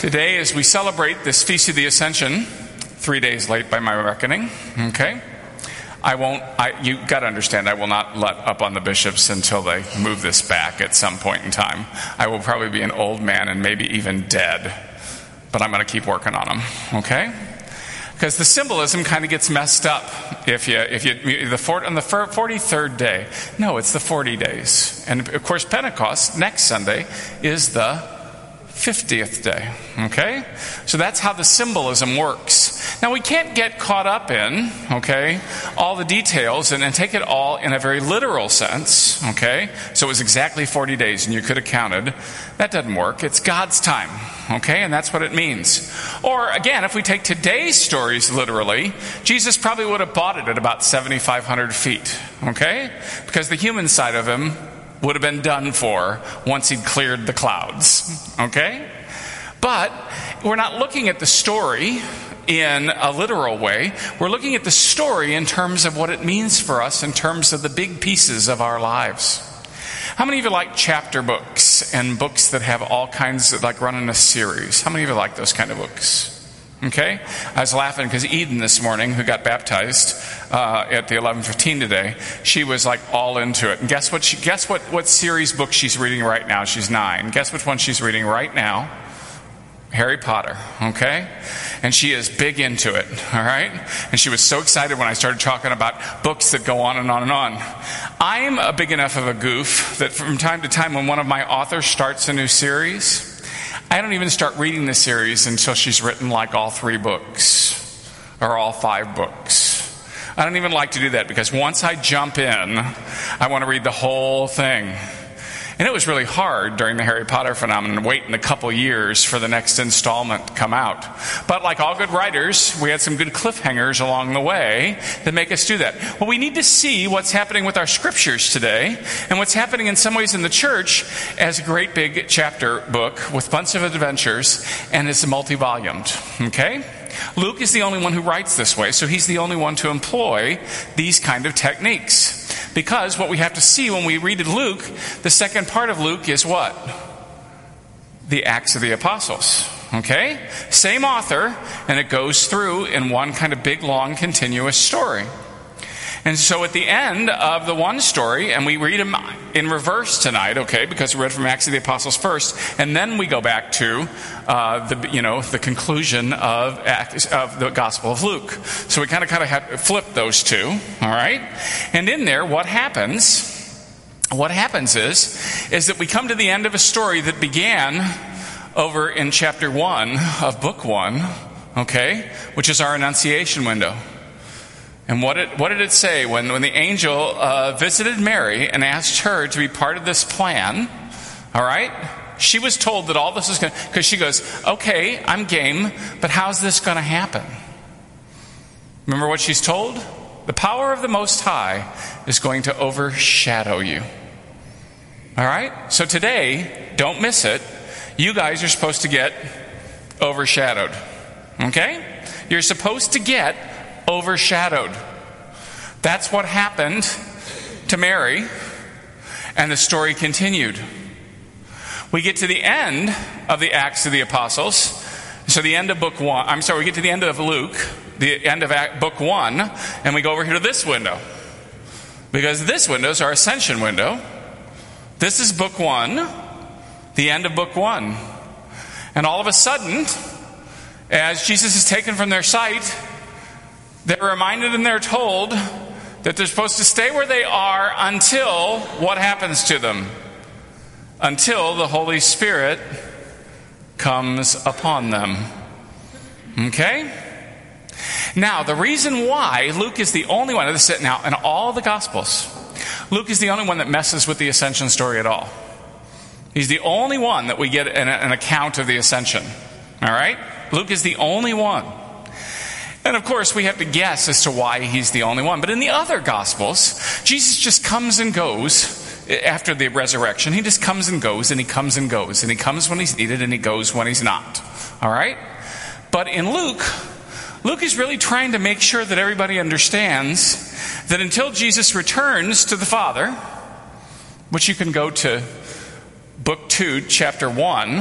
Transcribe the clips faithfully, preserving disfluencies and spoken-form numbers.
Today, as we celebrate this Feast of the Ascension, three days late by my reckoning, okay? I won't, I, you got to understand, I will not let up on the bishops until they move this back at some point in time. I will probably be an old man and maybe even dead, but I'm going to keep working on them, okay? Because the symbolism kind of gets messed up if you, if you, the four, on the forty-third day. No, it's the forty days. And of course, Pentecost, next Sunday, is the fiftieth day, okay? So that's how the symbolism works. Now, we can't get caught up in, okay, all the details and, and take it all in a very literal sense, okay? So it was exactly forty days and you could have counted. That doesn't work. It's God's time, okay? And that's what it means. Or, again, if we take today's stories literally, Jesus probably would have bought it at about seventy-five hundred feet, okay? Because the human side of him would have been done for once he'd cleared the clouds, okay? But we're not looking at the story in a literal way. We're looking at the story in terms of what it means for us, in terms of the big pieces of our lives. How many of you like chapter books and books that have all kinds of, like, run in a series? How many of you like those kind of books? Okay? I was laughing because Eden this morning, who got baptized uh, at the eleven fifteen today, she was like all into it. And guess what? She, guess what? What series book she's reading right now? She's nine. Guess which one she's reading right now? Harry Potter. Okay? And she is big into it. All right? And she was so excited when I started talking about books that go on and on and on. I'm a big enough of a goof that from time to time, when one of my authors starts a new series, I don't even start reading the series until she's written like all three books or all five books. I don't even like to do that because once I jump in, I want to read the whole thing. And it was really hard during the Harry Potter phenomenon, waiting a couple years for the next installment to come out. But like all good writers, we had some good cliffhangers along the way that make us do that. Well, we need to see what's happening with our scriptures today and what's happening in some ways in the church as a great big chapter book with a bunch of adventures, and it's multi-volumed, okay? Luke is the only one who writes this way, so he's the only one to employ these kind of techniques. Because what we have to see when we read Luke, the second part of Luke is what? The Acts of the Apostles. Okay? Same author, and it goes through in one kind of big, long, continuous story. And so at the end of the one story, and we read them in reverse tonight, okay, because we read from Acts of the Apostles first, and then we go back to uh, the you know the conclusion of Acts, of the Gospel of Luke. So we kind of kind of have flipped those two, all right. And in there, what happens? What happens is is that we come to the end of a story that began over in chapter one of book one, okay, which is our Annunciation window. And what, it, what did it say when, when the angel uh, visited Mary and asked her to be part of this plan? All right? She was told that all this is going to... Because she goes, okay, I'm game, but how's this going to happen? Remember what she's told? The power of the Most High is going to overshadow you. All right? So today, don't miss it. You guys are supposed to get overshadowed. Okay? You're supposed to get overshadowed. That's what happened to Mary, and the story continued. We get to the end of the Acts of the Apostles, so the end of book one, I'm sorry, we get to the end of Luke, the end of act, book one, and we go over here to this window. Because this window is our Ascension window. This is book one, the end of book one. And all of a sudden, as Jesus is taken from their sight, they're reminded and they're told that they're supposed to stay where they are until what happens to them? Until the Holy Spirit comes upon them. Okay? Now, the reason why Luke is the only one, now in all the Gospels, Luke is the only one that messes with the Ascension story at all. He's the only one that we get an, an account of the Ascension. All right? Luke is the only one. And of course, we have to guess as to why he's the only one. But in the other Gospels, Jesus just comes and goes after the resurrection. He just comes and goes, and he comes and goes. And he comes when he's needed, and he goes when he's not. All right? But in Luke, Luke is really trying to make sure that everybody understands that until Jesus returns to the Father, which you can go to book two, chapter one,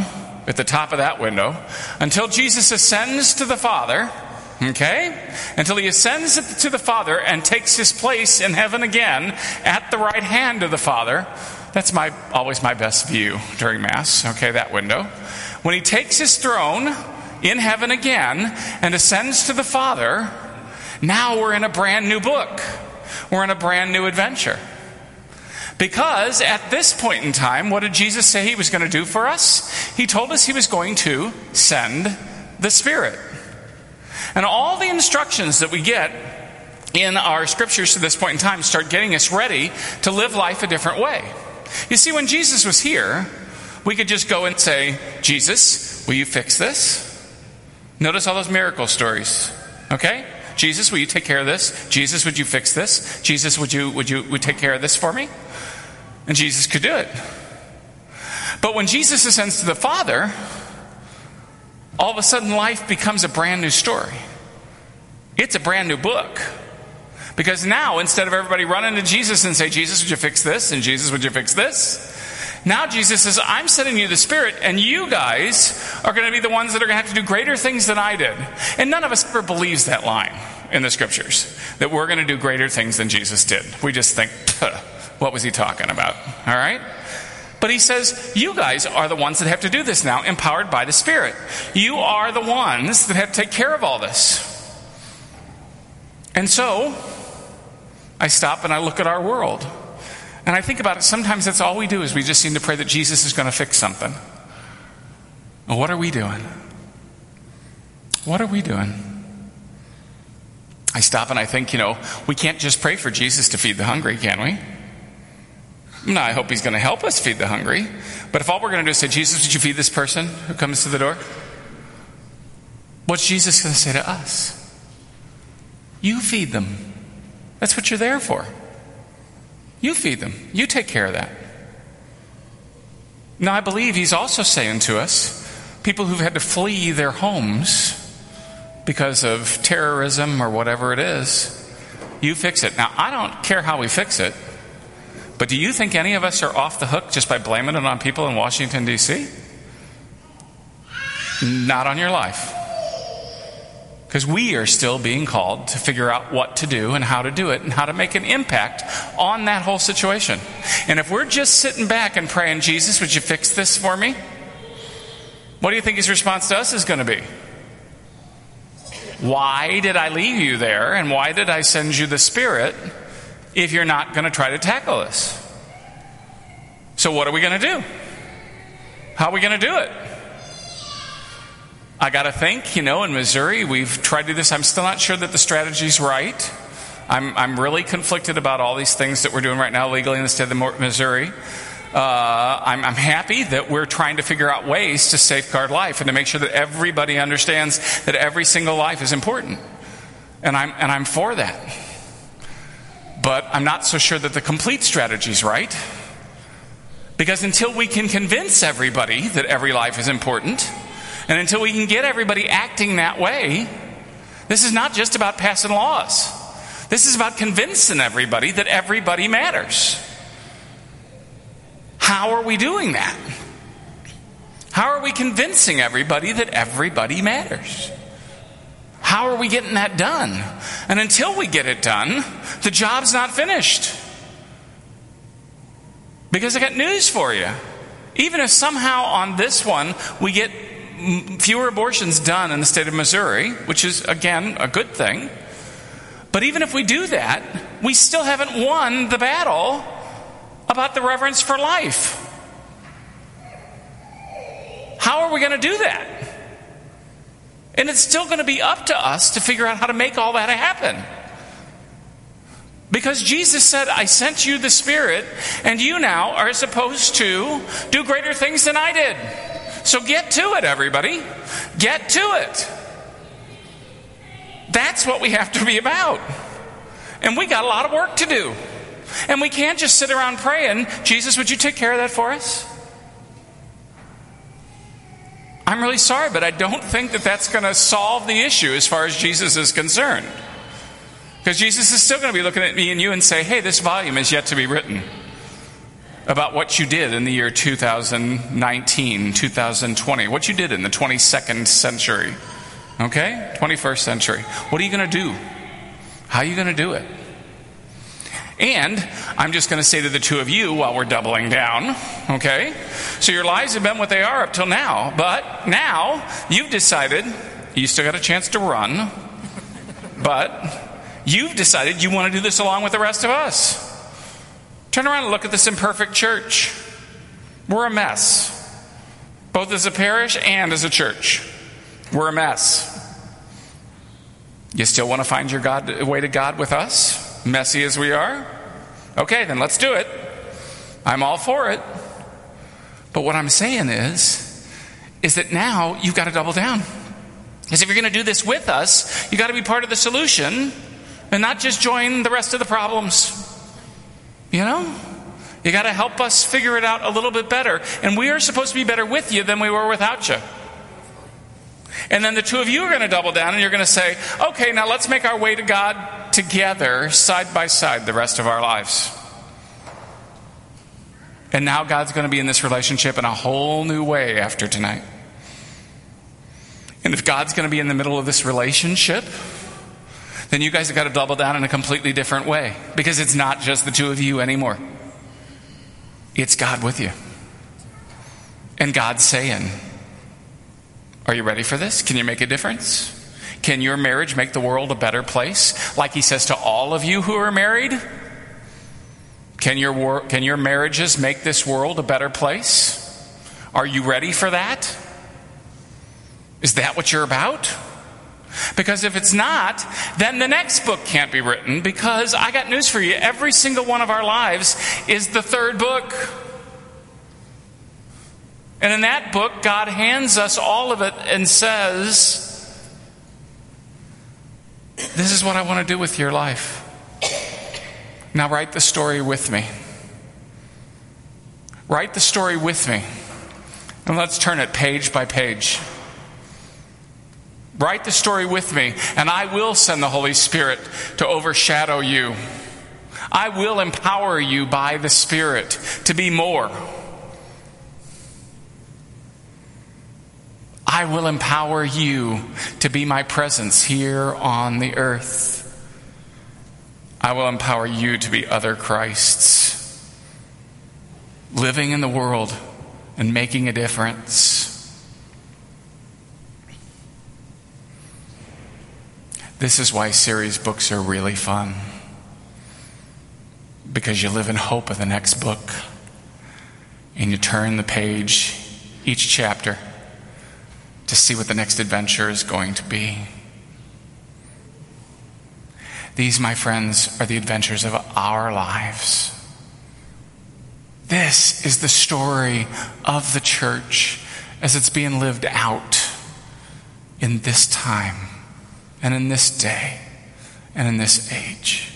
at the top of that window until Jesus ascends to the Father, okay? Until he ascends to the Father and takes his place in heaven again at the right hand of the Father. That's my always my best view during Mass, okay, that window. When he takes his throne in heaven again and ascends to the Father, now we're in a brand new book. We're in a brand new adventure. Because at this point in time, what did Jesus say he was going to do for us? He told us he was going to send the Spirit. And all the instructions that we get in our scriptures to this point in time start getting us ready to live life a different way. You see, when Jesus was here, we could just go and say, Jesus, will you fix this? Notice all those miracle stories, okay? Jesus, will you take care of this? Jesus, would you fix this? Jesus, would you would you would take care of this for me? And Jesus could do it. But when Jesus ascends to the Father, all of a sudden life becomes a brand new story. It's a brand new book. Because now, instead of everybody running to Jesus and say, Jesus, would you fix this? And Jesus, would you fix this? Now Jesus says, I'm sending you the Spirit, and you guys are going to be the ones that are going to have to do greater things than I did. And none of us ever believes that line in the scriptures, that we're going to do greater things than Jesus did. We just think, what was he talking about? All right? But he says, you guys are the ones that have to do this now, empowered by the Spirit. You are the ones that have to take care of all this. And so, I stop and I look at our world. And I think about it, sometimes that's all we do is we just seem to pray that Jesus is going to fix something. Well, what are we doing? What are we doing? I stop and I think, you know, we can't just pray for Jesus to feed the hungry, can we? No, I hope he's going to help us feed the hungry. But if all we're going to do is say, Jesus, would you feed this person who comes to the door? What's Jesus going to say to us? You feed them. That's what you're there for. You feed them. You take care of that. Now, I believe he's also saying to us, people who've had to flee their homes because of terrorism or whatever it is, you fix it. Now, I don't care how we fix it, but do you think any of us are off the hook just by blaming it on people in Washington, D C? Not on your life. Because we are still being called to figure out what to do and how to do it and how to make an impact on that whole situation. And if we're just sitting back and praying, Jesus, would you fix this for me? What do you think his response to us is going to be? Why did I leave you there, and why did I send you the Spirit if you're not going to try to tackle this? So what are we going to do? How are we going to do it? I got to think, you know, in Missouri, we've tried to do this. I'm still not sure that the strategy's right. I'm I'm really conflicted about all these things that we're doing right now legally in the state of Missouri. Uh, I'm, I'm happy that we're trying to figure out ways to safeguard life and to make sure that everybody understands that every single life is important. And I'm and I'm for that. But I'm not so sure that the complete strategy's right. Because until we can convince everybody that every life is important, and until we can get everybody acting that way, this is not just about passing laws. This is about convincing everybody that everybody matters. How are we doing that? How are we convincing everybody that everybody matters? How are we getting that done? And until we get it done, the job's not finished. Because I got news for you. Even if somehow on this one we get fewer abortions done in the state of Missouri, which is, again, a good thing. But even if we do that, we still haven't won the battle about the reverence for life. How are we going to do that? And it's still going to be up to us to figure out how to make all that happen. Because Jesus said, I sent you the Spirit, and you now are supposed to do greater things than I did. So get to it, everybody. Get to it. That's what we have to be about. And we got a lot of work to do. And we can't just sit around praying, Jesus, would you take care of that for us? I'm really sorry, but I don't think that that's going to solve the issue as far as Jesus is concerned. Because Jesus is still going to be looking at me and you and say, hey, this volume is yet to be written. about what you did in the year two thousand nineteen, two thousand twenty, what you did in the twenty-second century, okay? twenty-first century. What are you going to do? How are you going to do it? And I'm just going to say to the two of you while we're doubling down, okay? So your lives have been what they are up till now, but now you've decided, you still got a chance to run, but you've decided you want to do this along with the rest of us. Turn around and look at this imperfect church. We're a mess. Both as a parish and as a church. We're a mess. You still want to find your God, way to God with us? Messy as we are? Okay, then let's do it. I'm all for it. But what I'm saying is, is that now you've got to double down. Because if you're going to do this with us, you've got to be part of the solution and not just join the rest of the problems. You know? You got to help us figure it out a little bit better. And we are supposed to be better with you than we were without you. And then the two of you are going to double down and you're going to say, okay, now let's make our way to God together, side by side, the rest of our lives. And now God's going to be in this relationship in a whole new way after tonight. And if God's going to be in the middle of this relationship, then you guys have got to double down in a completely different way. Because it's not just the two of you anymore. It's God with you. And God's saying, are you ready for this? Can you make a difference? Can your marriage make the world a better place? Like he says to all of you who are married. Can your, wor- can your marriages make this world a better place? Are you ready for that? Is that what you're about? Because if it's not, then the next book can't be written, because I got news for you. Every single one of our lives is the third book. And in that book, God hands us all of it and says, this is what I want to do with your life. Now write the story with me. Write the story with me. And let's turn it page by page. Write the story with me, and I will send the Holy Spirit to overshadow you. I will empower you by the Spirit to be more. I will empower you to be my presence here on the earth. I will empower you to be other Christs, living in the world and making a difference. This is why series books are really fun. Because you live in hope of the next book. And you turn the page, each chapter, to see what the next adventure is going to be. These, my friends, are the adventures of our lives. This is the story of the church as it's being lived out in this time. And in this day, and in this age.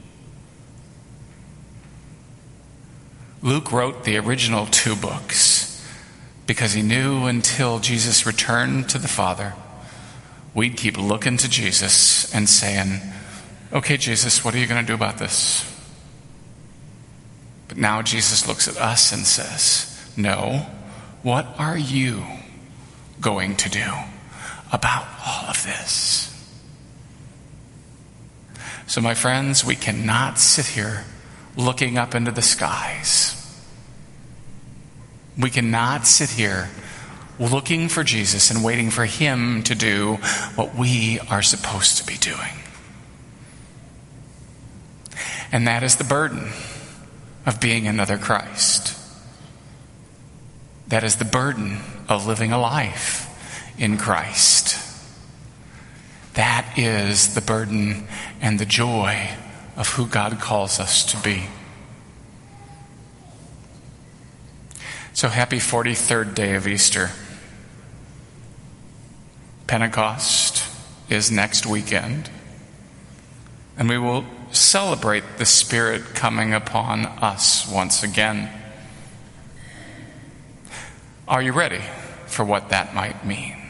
Luke wrote the original two books because he knew until Jesus returned to the Father, we'd keep looking to Jesus and saying, okay, Jesus, what are you going to do about this? But now Jesus looks at us and says, no, what are you going to do about all of this? So my friends, we cannot sit here looking up into the skies. We cannot sit here looking for Jesus and waiting for him to do what we are supposed to be doing. And that is the burden of being another Christ. That is the burden of living a life in Christ. That is the burden and the joy of who God calls us to be. So happy forty-third day of Easter. Pentecost is next weekend. And we will celebrate the Spirit coming upon us once again. Are you ready for what that might mean?